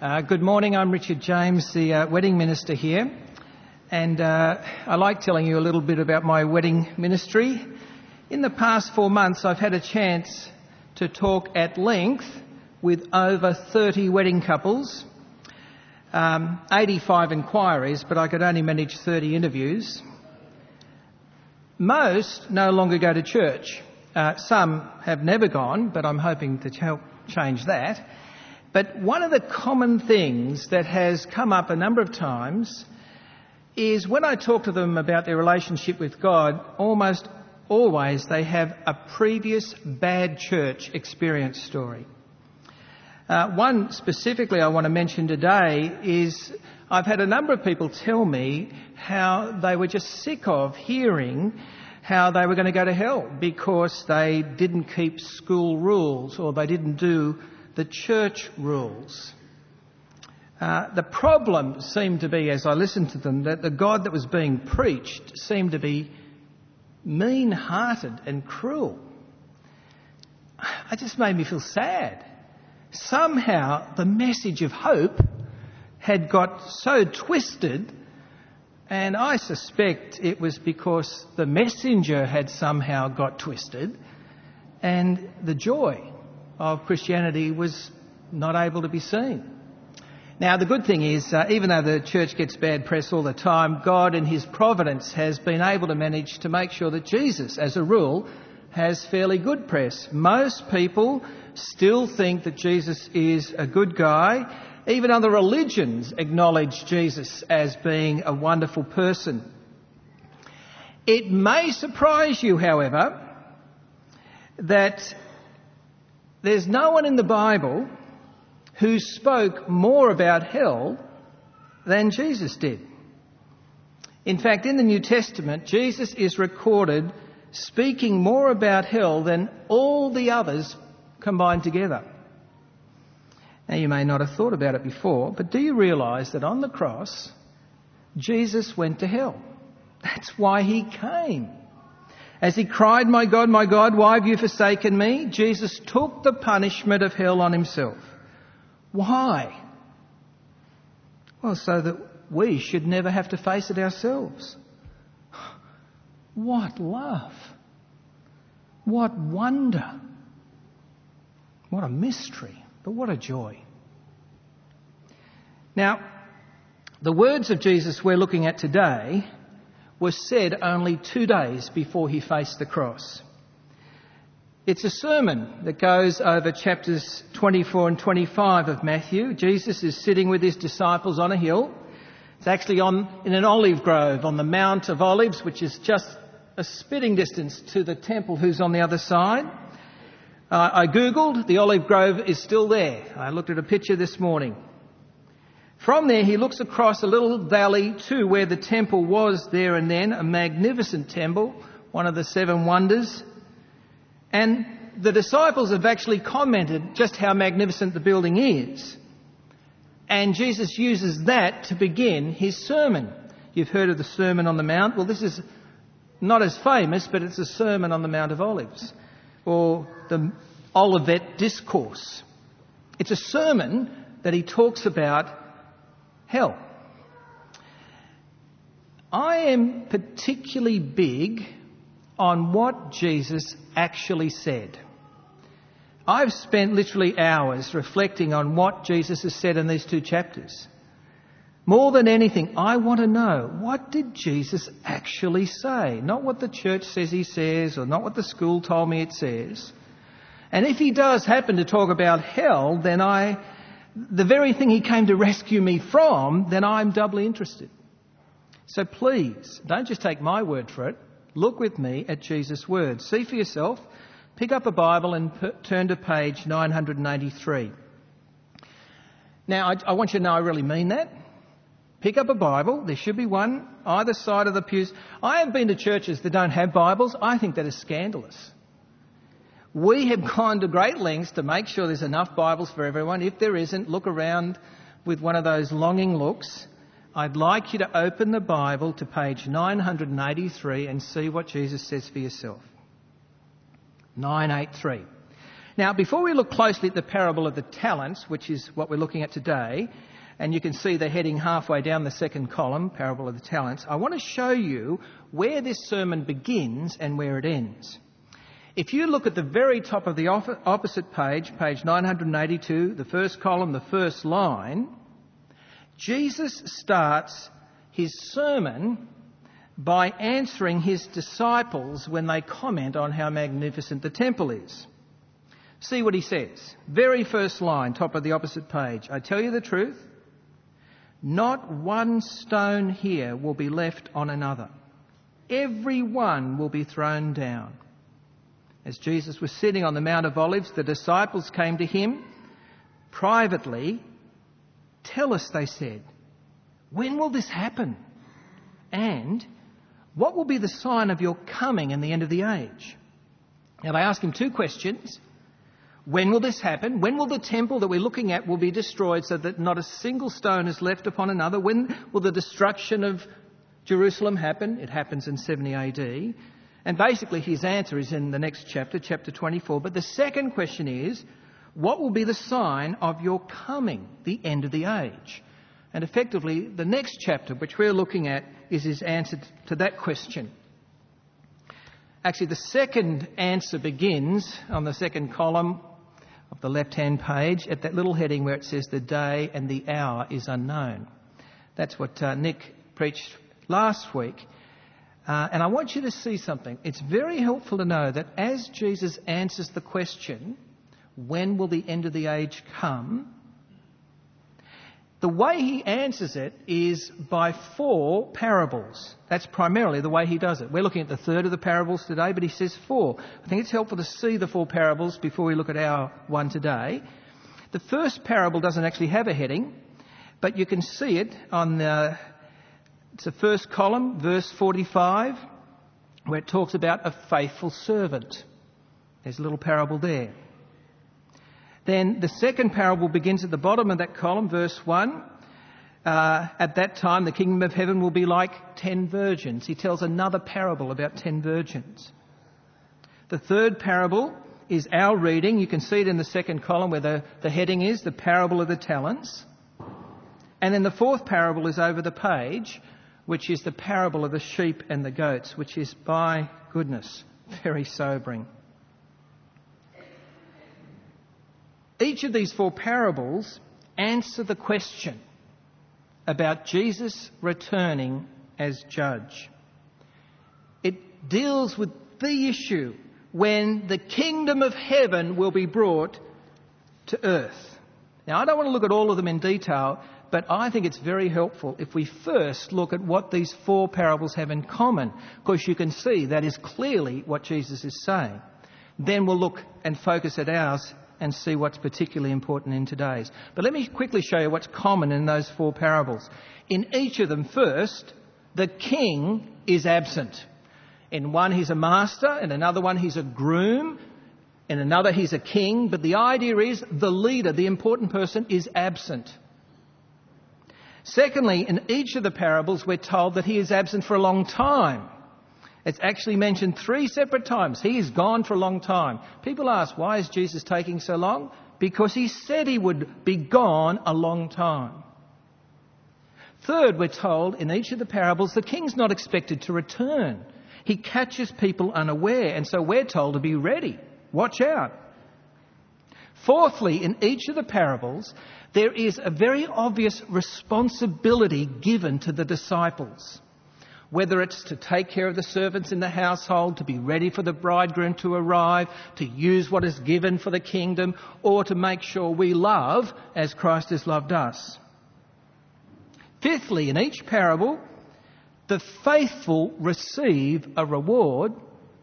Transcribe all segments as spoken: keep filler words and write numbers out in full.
Uh, good morning, I'm Richard James, the uh, wedding minister here, and uh, I like telling you a little bit about my wedding ministry. In the past four months I've had a chance to talk at length with over thirty wedding couples, um, eighty-five inquiries, but I could only manage thirty interviews. Most no longer go to church. Uh, some have never gone, but I'm hoping to help change that. But one of the common things that has come up a number of times is when I talk to them about their relationship with God, almost always they have a previous bad church experience story. Uh, one specifically I want to mention today is I've had a number of people tell me how they were just sick of hearing how they were going to go to hell because they didn't keep school rules or they didn't do the church rules. Uh, the problem seemed to be, as I listened to them, that the God that was being preached seemed to be mean-hearted and cruel. It just made me feel sad. Somehow the message of hope had got so twisted, and I suspect it was because the messenger had somehow got twisted and the joy of Christianity was not able to be seen. Now, the good thing is, uh, even though the church gets bad press all the time, God in his providence has been able to manage to make sure that Jesus, as a rule, has fairly good press. Most people still think that Jesus is a good guy. Even other religions acknowledge Jesus as being a wonderful person. It may surprise you, however, that there's no one in the Bible who spoke more about hell than Jesus did. In fact, in the New Testament, Jesus is recorded speaking more about hell than all the others combined together. Now, you may not have thought about it before, but do you realise that on the cross, Jesus went to hell? That's why he came. As he cried, "My God, my God, why have you forsaken me?" Jesus took the punishment of hell on himself. Why? Well, so that we should never have to face it ourselves. What love! What wonder! What a mystery, but what a joy. Now, the words of Jesus we're looking at today was said only two days before he faced the cross. It's a sermon that goes over chapters twenty-four and twenty-five of Matthew. Jesus is sitting with his disciples on a hill. It's actually on in an olive grove on the Mount of Olives, which is just a spitting distance to the temple who's on the other side. Uh, I googled, the olive grove is still there. I looked at a picture this morning. From there, he looks across a little valley to where the temple was there and then, a magnificent temple, one of the seven wonders. And the disciples have actually commented just how magnificent the building is. And Jesus uses that to begin his sermon. You've heard of the Sermon on the Mount. Well, this is not as famous, but it's a Sermon on the Mount of Olives, or the Olivet Discourse. It's a sermon that he talks about hell. I am particularly big on what Jesus actually said. I've spent literally hours reflecting on what Jesus has said in these two chapters. More than anything, I want to know, what did Jesus actually say? Not what the church says he says, or not what the school told me it says. And if he does happen to talk about hell, then I, the very thing he came to rescue me from, then I'm doubly interested. So please, don't just take my word for it. Look with me at Jesus' words. See for yourself. Pick up a Bible and p- turn to page nine eighty-three. Now, I, I want you to know I really mean that. Pick up a Bible. There should be one either side of the pews. I have been to churches that don't have Bibles. I think that is scandalous. We have gone to great lengths to make sure there's enough Bibles for everyone. If there isn't, look around with one of those longing looks. I'd like you to open the Bible to page nine eighty-three and see what Jesus says for yourself. nine eighty-three. Now, before we look closely at the parable of the talents, which is what we're looking at today, and you can see they're heading halfway down the second column, parable of the talents, I want to show you where this sermon begins and where it ends. If you look at the very top of the opposite page, page nine hundred eighty-two, the first column, the first line, Jesus starts his sermon by answering his disciples when they comment on how magnificent the temple is. See what he says. Very first line, top of the opposite page. I tell you the truth, not one stone here will be left on another. Every one will be thrown down. As Jesus was sitting on the Mount of Olives, the disciples came to him privately. Tell us, they said, when will this happen? And what will be the sign of your coming and the end of the age? Now they ask him two questions. When will this happen? When will the temple that we're looking at will be destroyed so that not a single stone is left upon another? When will the destruction of Jerusalem happen? It happens in seventy A D. And basically his answer is in the next chapter, chapter twenty-four. But the second question is, what will be the sign of your coming, the end of the age? And effectively, the next chapter, which we're looking at, is his answer to that question. Actually, the second answer begins on the second column of the left-hand page at that little heading where it says the day and the hour is unknown. That's what uh, Nick preached last week. Uh, and I want you to see something. It's very helpful to know that as Jesus answers the question, when will the end of the age come? The way he answers it is by four parables. That's primarily the way he does it. We're looking at the third of the parables today, but he says four. I think it's helpful to see the four parables before we look at our one today. The first parable doesn't actually have a heading, but you can see it on the, it's the first column, verse forty-five, where it talks about a faithful servant. There's a little parable there. Then the second parable begins at the bottom of that column, verse one. Uh, at that time, the kingdom of heaven will be like ten virgins. He tells another parable about ten virgins. The third parable is our reading. You can see it in the second column where the, the heading is, the parable of the talents. And then the fourth parable is over the page, which is the parable of the sheep and the goats, which is, by goodness, very sobering. Each of these four parables answer the question about Jesus returning as judge. It deals with the issue when the kingdom of heaven will be brought to earth. Now, I don't want to look at all of them in detail, but I think it's very helpful if we first look at what these four parables have in common, because you can see that is clearly what Jesus is saying. Then we'll look and focus at ours and see what's particularly important in today's. But let me quickly show you what's common in those four parables. In each of them, first, the king is absent. In one, he's a master. In another one, he's a groom. In another, he's a king. But the idea is the leader, the important person, is absent. Secondly, in each of the parables, we're told that he is absent for a long time. It's actually mentioned three separate times. He is gone for a long time. People ask, why is Jesus taking so long? Because he said he would be gone a long time. Third, we're told in each of the parables, the king's not expected to return. He catches people unaware, and so we're told to be ready. Watch out. Fourthly, in each of the parables, there is a very obvious responsibility given to the disciples. Whether it's to take care of the servants in the household, to be ready for the bridegroom to arrive, to use what is given for the kingdom, or to make sure we love as Christ has loved us. Fifthly, in each parable, the faithful receive a reward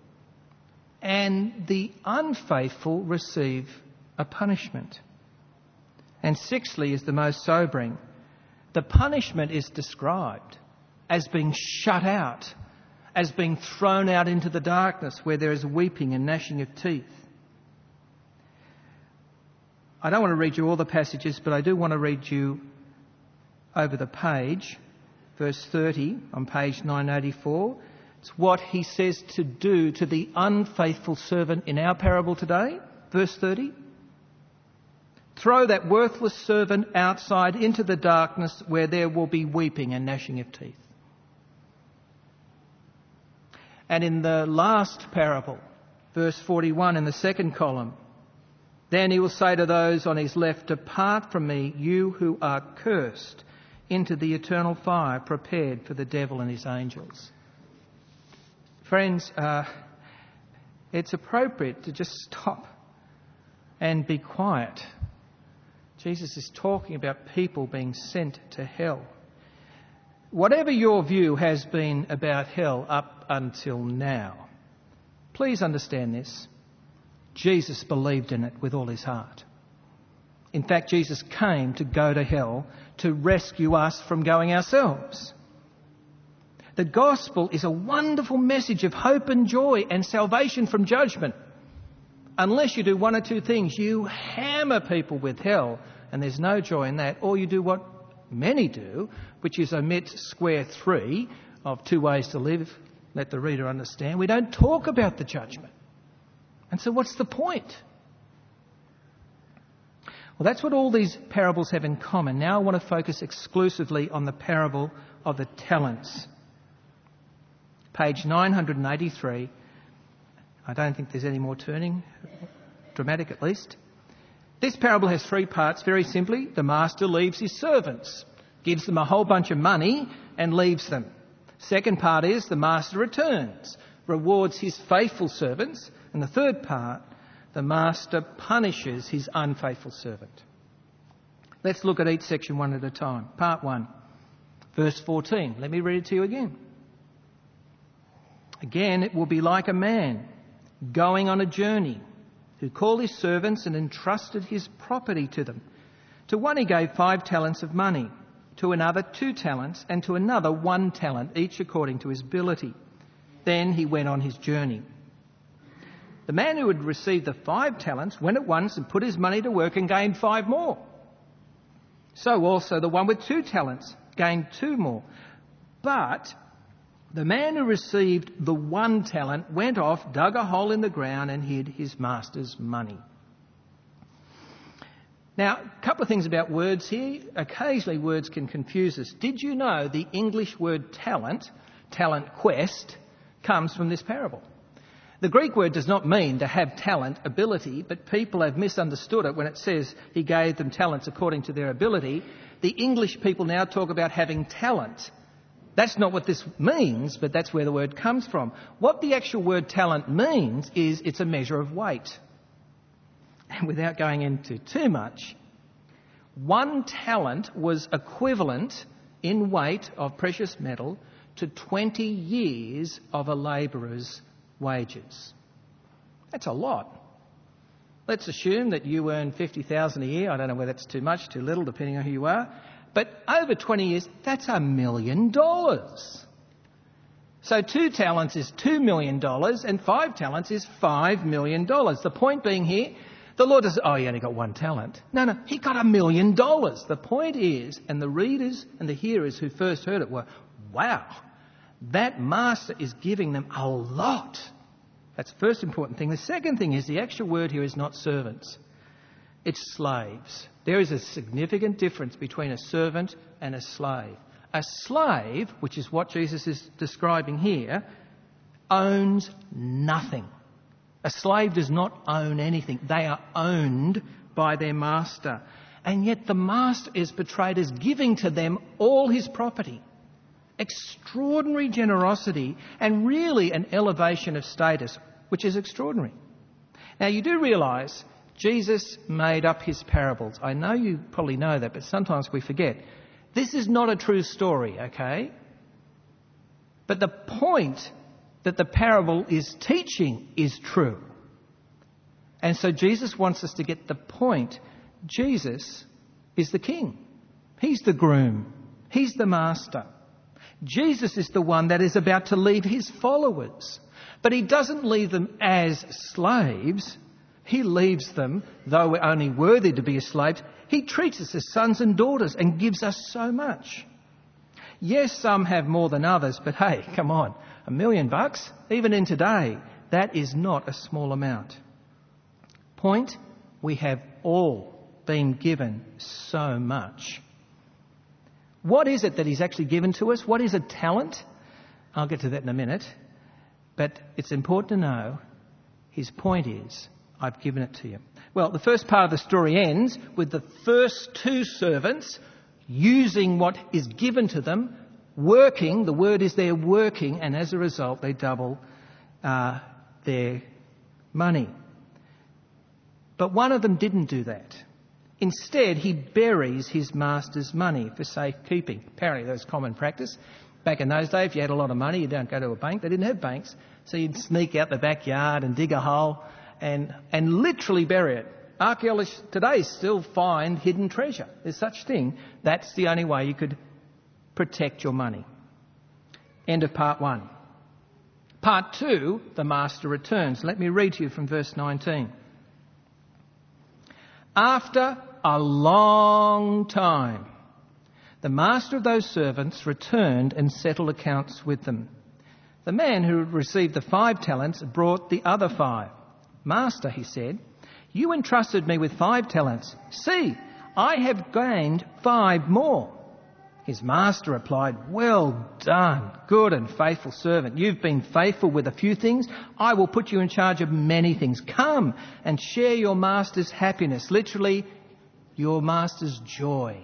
and the unfaithful receive a punishment. And sixthly is the most sobering. The punishment is described as being shut out, as being thrown out into the darkness where there is weeping and gnashing of teeth. I don't want to read you all the passages, but I do want to read you over the page, verse thirty on page nine eighty-four. It's what he says to do to the unfaithful servant in our parable today Verse thirty. Throw that worthless servant outside into the darkness where there will be weeping and gnashing of teeth. And in the last parable, verse forty-one in the second column, then he will say to those on his left, depart from me, you who are cursed, into the eternal fire prepared for the devil and his angels. Friends, uh, it's appropriate to just stop and be quiet. Jesus is talking about people being sent to hell. Whatever your view has been about hell up until now, please understand this. Jesus believed in it with all his heart. In fact, Jesus came to go to hell to rescue us from going ourselves. The gospel is a wonderful message of hope and joy and salvation from judgment. Unless you do one or two things, you hammer people with hell, and there's no joy in that. Or you do what many do, which is omit square three of two ways to live. Let the reader understand. We don't talk about the judgment. And so what's the point? Well, that's what all these parables have in common. Now I want to focus exclusively on the parable of the talents. Page nine hundred eighty-three. I don't think there's any more turning, dramatic at least. This parable has three parts. Very simply, the master leaves his servants, gives them a whole bunch of money and leaves them. Second part is the master returns, rewards his faithful servants. And the third part, the master punishes his unfaithful servant. Let's look at each section one at a time. Part one, verse fourteen. Let me read it to you again. Again, it will be like a man going on a journey who called his servants and entrusted his property to them. To one he gave five talents of money, to another two talents, and to another one talent, each according to his ability. Then he went on his journey. The man who had received the five talents went at once and put his money to work and gained five more. So also the one with two talents gained two more. But the man who received the one talent went off, dug a hole in the ground and hid his master's money. Now, a couple of things about words here. Occasionally words can confuse us. Did you know the English word talent, talent quest, comes from this parable? The Greek word does not mean to have talent, ability, but people have misunderstood it when it says he gave them talents according to their ability. The English people now talk about having talent. That's not what this means, but that's where the word comes from. What the actual word talent means is it's a measure of weight. And without going into too much, one talent was equivalent in weight of precious metal to twenty years of a labourer's wages. That's a lot. Let's assume that you earn fifty thousand dollars a year. I don't know whether that's too much, too little, depending on who you are. But over twenty years, that's a million dollars. So two talents is two million dollars and five talents is five million dollars. The point being here, the Lord doesn't, oh, he only got one talent. No, no, he got a million dollars. The point is, and the readers and the hearers who first heard it were, wow, that master is giving them a lot. That's the first important thing. The second thing is the actual word here is not servants. It's slaves. There is a significant difference between a servant and a slave. A slave, which is what Jesus is describing here, owns nothing. A slave does not own anything. They are owned by their master. And yet the master is portrayed as giving to them all his property. Extraordinary generosity and really an elevation of status, which is extraordinary. Now you do realise Jesus made up his parables. I know you probably know that, but sometimes we forget. This is not a true story, okay? But the point that the parable is teaching is true. And so Jesus wants us to get the point. Jesus is the king. He's the groom. He's the master. Jesus is the one that is about to leave his followers. But he doesn't leave them as slaves. He leaves them, though we're only worthy to be his slaves, he treats us as sons and daughters and gives us so much. Yes, some have more than others, but hey, come on, a million bucks, even in today, that is not a small amount. Point, we have all been given so much. What is it that he's actually given to us? What is a talent? I'll get to that in a minute. But it's important to know his point is, I've given it to you. Well, the first part of the story ends with the first two servants using what is given to them, working. The word is they're working, and as a result, they double uh, their money. But one of them didn't do that. Instead, he buries his master's money for safekeeping. Apparently, that was common practice. Back in those days, if you had a lot of money, you don't go to a bank. They didn't have banks. So you'd sneak out the backyard and dig a hole and, and literally bury it. Archaeologists today still find hidden treasure. There's such thing. That's the only way you could protect your money. End of part one. Part two, the master returns. Let me read to you from verse nineteen. After a long time, the master of those servants returned and settled accounts with them. The man who had received the five talents brought the other five. Master, he said, you entrusted me with five talents. See, I have gained five more. His master replied, well done, good and faithful servant. You've been faithful with a few things. I will put you in charge of many things. Come and share your master's happiness, literally your master's joy.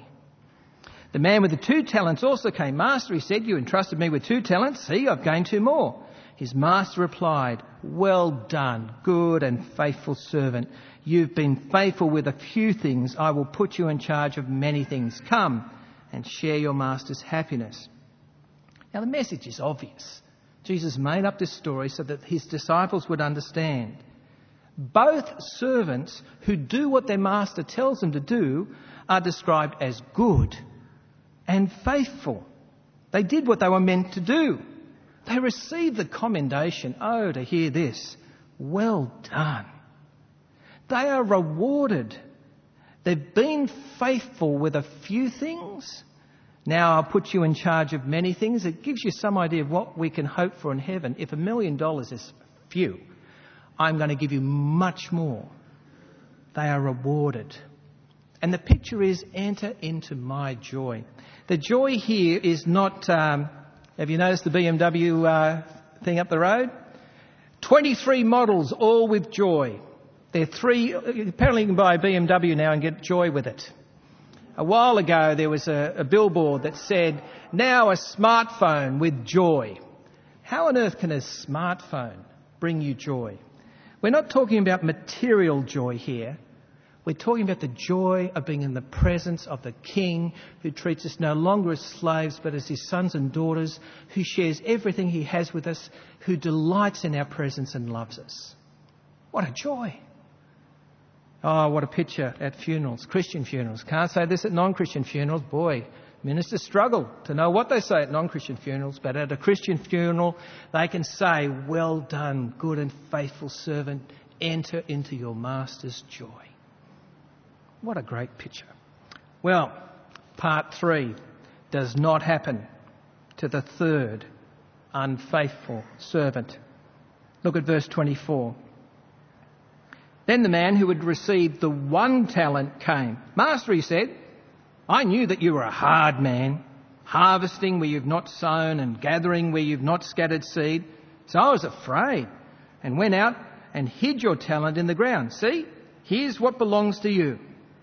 The man with the two talents also came. Master, he said, you entrusted me with two talents. See, I've gained two more. His master replied, well done, good and faithful servant. You've been faithful with a few things. I will put you in charge of many things. Come and share your master's happiness. Now the message is obvious. Jesus made up this story so that his disciples would understand. Both servants who do what their master tells them to do are described as good and faithful. They did what they were meant to do. They received the commendation, oh, to hear this, well done. They are rewarded. They've been faithful with a few things. Now I'll put you in charge of many things. It gives you some idea of what we can hope for in heaven. If a million dollars is few, I'm going to give you much more. They are rewarded. And the picture is, enter into my joy. The joy here is not, um, have you noticed the B M W uh, thing up the road? twenty-three models, all with joy. They're three, apparently you can buy a B M W now and get joy with it. A while ago there was a, a billboard that said, now a smartphone with joy. How on earth can a smartphone bring you joy? We're not talking about material joy here. We're talking about the joy of being in the presence of the King who treats us no longer as slaves but as his sons and daughters, who shares everything he has with us, who delights in our presence and loves us. What a joy. Oh, what a picture at funerals, Christian funerals. Can't say this at non-Christian funerals. Boy, ministers struggle to know what they say at non-Christian funerals, but at a Christian funeral they can say, well done, good and faithful servant, enter into your master's joy. What a great picture. Well, part three does not happen to the third unfaithful servant. Look at verse twenty-four. Then the man who had received the one talent came. Master, he said, I knew that you were a hard man, harvesting where you've not sown and gathering where you've not scattered seed. So I was afraid and went out and hid your talent in the ground. See, here's what belongs to you.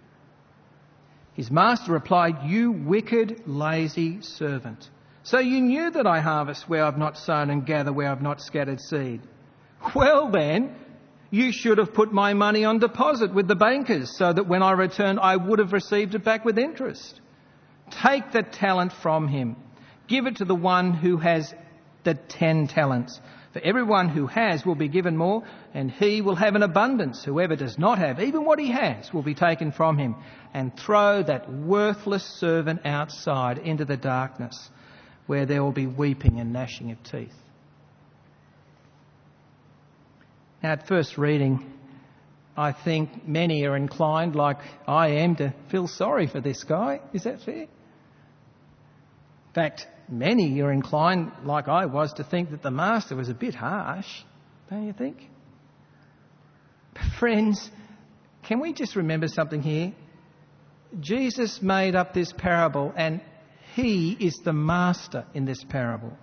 His master replied, you wicked, lazy servant. So you knew that I harvest where I've not sown and gather where I've not scattered seed. Well then, you should have put my money on deposit with the bankers so that when I returned I would have received it back with interest. Take the talent from him. Give it to the one who has the ten talents. For everyone who has will be given more, and he will have an abundance. Whoever does not have, even what he has, will be taken from him. And throw that worthless servant outside into the darkness, where there will be weeping and gnashing of teeth. Now, at first reading, I think many are inclined, like I am, to feel sorry for this guy. Is that fair? In fact, many are inclined, like I was, to think that the master was a bit harsh, don't you think? But friends, can we just remember something here? Jesus made up this parable and he is the master in this parable.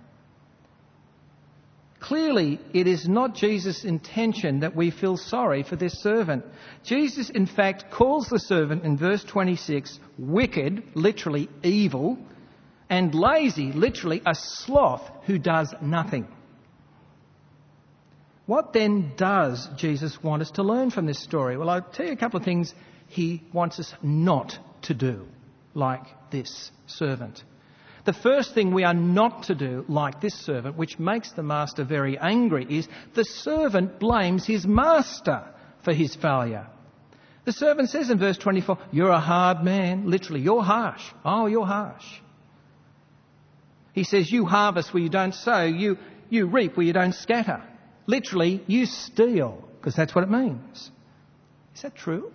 Clearly, it is not Jesus' intention that we feel sorry for this servant. Jesus, in fact, calls the servant in verse twenty-six wicked, literally evil, and lazy, literally a sloth who does nothing. What then does Jesus want us to learn from this story? Well, I'll tell you a couple of things he wants us not to do like this servant. The first thing we are not to do like this servant, which makes the master very angry, is the servant blames his master for his failure. The servant says in verse twenty-four, "You're a hard man." Literally, you're harsh. Oh, you're harsh. He says, "You harvest where you don't sow. You, you reap where you don't scatter." Literally, you steal, because that's what it means. Is that true?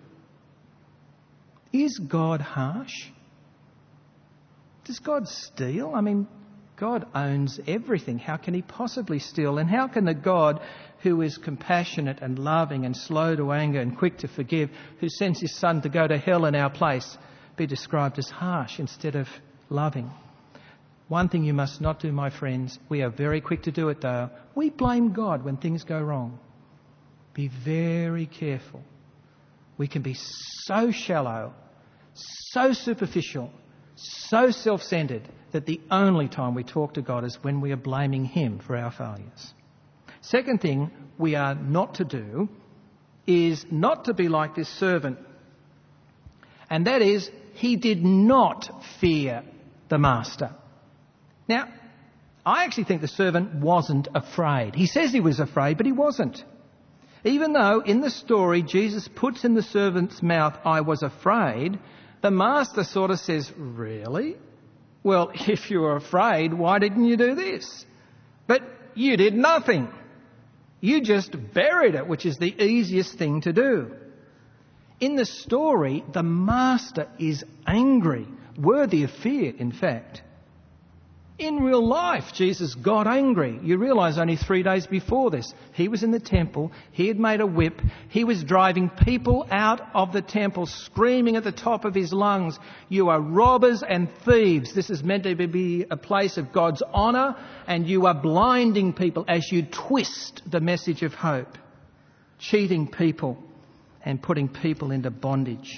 Is God harsh? Does God steal? I mean, God owns everything. How can he possibly steal? And how can the God who is compassionate and loving and slow to anger and quick to forgive, who sends his son to go to hell in our place, be described as harsh instead of loving? One thing you must not do, my friends, we are very quick to do it though. We blame God when things go wrong. Be very careful. We can be so shallow, so superficial, so self-centred that the only time we talk to God is when we are blaming him for our failures. Second thing we are not to do is not to be like this servant. And that is, he did not fear the master. Now, I actually think the servant wasn't afraid. He says he was afraid, but he wasn't. Even though in the story Jesus puts in the servant's mouth, "I was afraid," the master sort of says, "Really? Well, if you were afraid, why didn't you do this? But you did nothing. You just buried it," which is the easiest thing to do. In the story, the master is angry, worthy of fear, in fact. In real life, Jesus got angry. You realise only three days before this, he was in the temple, he had made a whip, he was driving people out of the temple, screaming at the top of his lungs, "You are robbers and thieves. This is meant to be a place of God's honour, and you are blinding people as you twist the message of hope, cheating people and putting people into bondage."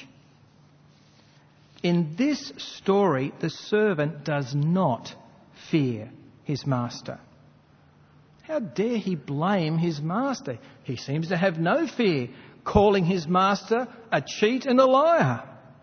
In this story, the servant does not fear his master. How dare he blame his master? He seems to have no fear, calling his master a cheat and a liar.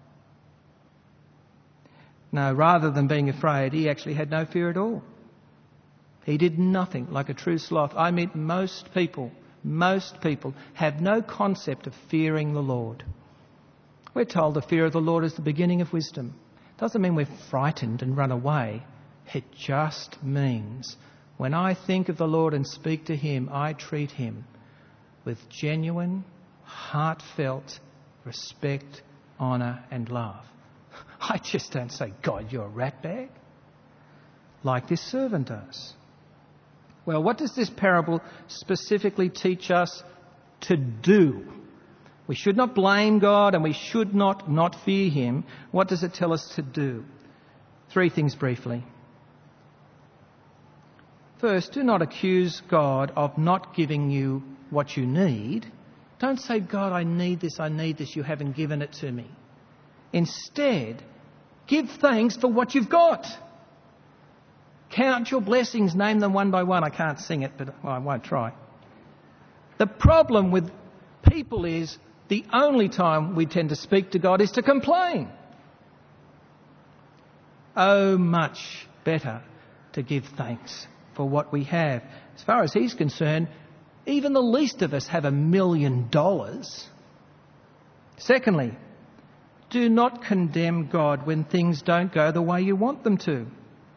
No, rather than being afraid, he actually had no fear at all. He did nothing like a true sloth. I meet most people, most people have no concept of fearing the Lord. We're told the fear of the Lord is the beginning of wisdom. Doesn't mean we're frightened and run away. It just means when I think of the Lord and speak to him, I treat him with genuine, heartfelt respect, honour and love. I just don't say, "God, you're a ratbag," like this servant does. Well, what does this parable specifically teach us to do? We should not blame God and we should not not fear him. What does it tell us to do? Three things briefly. First, do not accuse God of not giving you what you need. Don't say, "God, I need this, I need this, you haven't given it to me." Instead, give thanks for what you've got. Count your blessings, name them one by one. I can't sing it, but well, I won't try. The problem with people is the only time we tend to speak to God is to complain. Oh, much better to give thanks for what we have. As far as he's concerned, even the least of us have a million dollars. Secondly, do not condemn God when things don't go the way you want them to.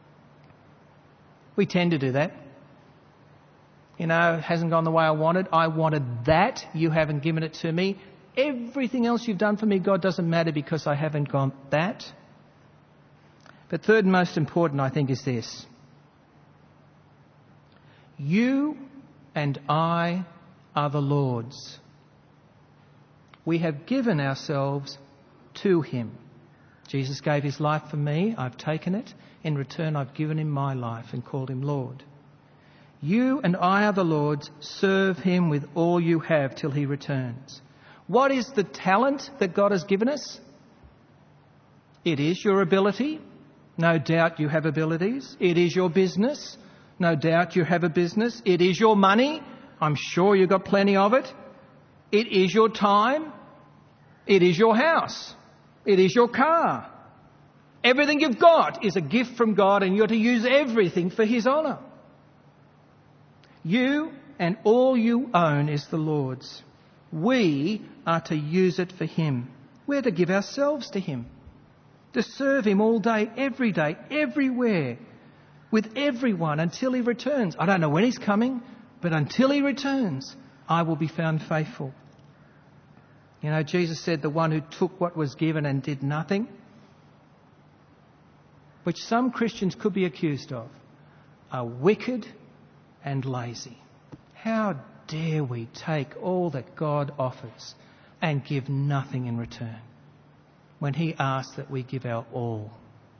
We tend to do that. You know, it hasn't gone the way I wanted. I wanted that. You haven't given it to me. Everything else you've done for me, God, doesn't matter because I haven't got that. But third and most important, I think, is this. You and I are the Lord's. We have given ourselves to him. Jesus gave his life for me. I've taken it. In return, I've given him my life and called him Lord. You and I are the Lord's. Serve him with all you have till he returns. What is the talent that God has given us? It is your ability. No doubt you have abilities. It is your business. No doubt you have a business. It is your money. I'm sure you've got plenty of it. It is your time. It is your house. It is your car. Everything you've got is a gift from God, and you're to use everything for his honour. You and all you own is the Lord's. We are to use it for him. We're to give ourselves to him, to serve him all day, every day, everywhere, with everyone until he returns. I don't know when he's coming, but until he returns, I will be found faithful. You know, Jesus said the one who took what was given and did nothing, which some Christians could be accused of, are wicked and lazy. How dare we take all that God offers and give nothing in return when he asks that we give our all?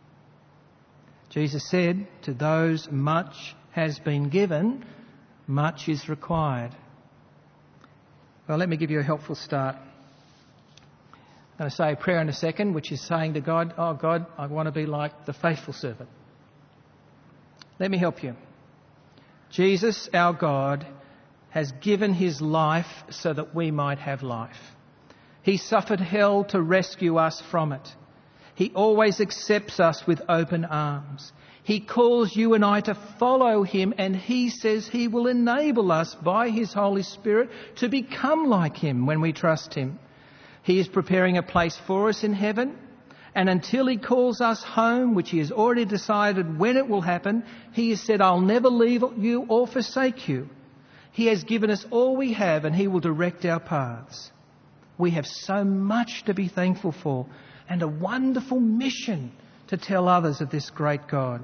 Jesus said, to those much has been given, much is required. Well, let me give you a helpful start. I'm going to say a prayer in a second, which is saying to God, oh God, I want to be like the faithful servant. Let me help you. Jesus, our God, has given his life so that we might have life. He suffered hell to rescue us from it. He always accepts us with open arms. He calls you and I to follow him, and he says he will enable us by his Holy Spirit to become like him when we trust him. He is preparing a place for us in heaven, and until he calls us home, which he has already decided when it will happen, he has said, I'll never leave you or forsake you. He has given us all we have, and he will direct our paths. We have so much to be thankful for, and a wonderful mission to tell others of this great God.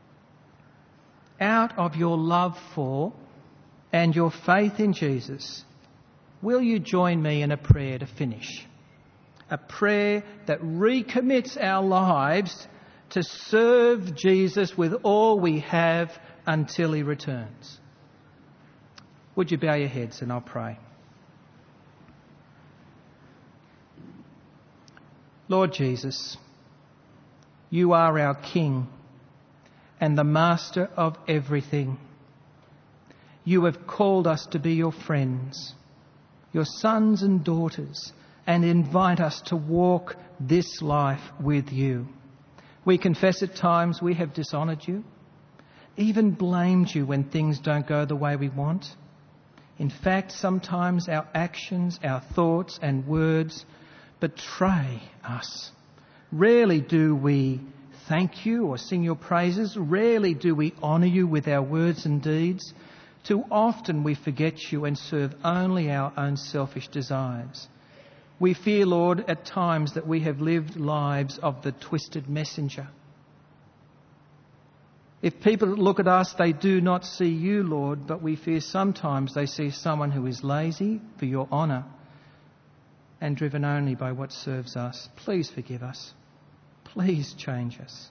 Out of your love for and your faith in Jesus, will you join me in a prayer to finish? A prayer that recommits our lives to serve Jesus with all we have until he returns. Would you bow your heads and I'll pray. Lord Jesus, you are our King and the Master of everything. You have called us to be your friends, your sons and daughters, and invite us to walk this life with you. We confess at times we have dishonoured you, even blamed you when things don't go the way we want. In fact, sometimes our actions, our thoughts and words betray us. Rarely do we thank you or sing your praises. Rarely do we honour you with our words and deeds. Too often we forget you and serve only our own selfish desires. We fear, Lord, at times that we have lived lives of the twisted messenger. If people look at us, they do not see you, Lord, but we fear sometimes they see someone who is lazy for your honour and driven only by what serves us. Please forgive us. Please change us.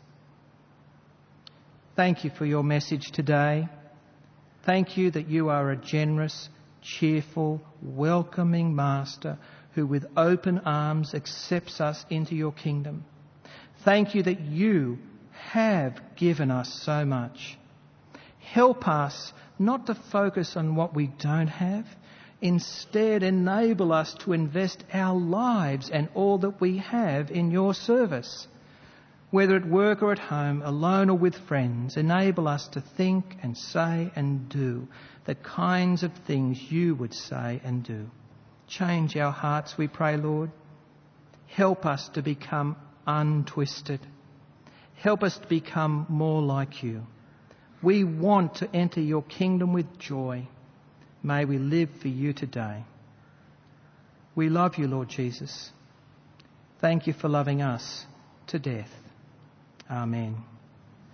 Thank you for your message today. Thank you that you are a generous, cheerful, welcoming Master who with open arms accepts us into your kingdom. Thank you that you have given us so much. Help us not to focus on what we don't have. Instead, enable us to invest our lives and all that we have in your service. Whether at work or at home, alone or with friends, enable us to think and say and do the kinds of things you would say and do. Change our hearts, we pray, Lord. Help us to become untwisted. Help us to become more like you. We want to enter your kingdom with joy. May we live for you today. We love you, Lord Jesus. Thank you for loving us to death. Amen.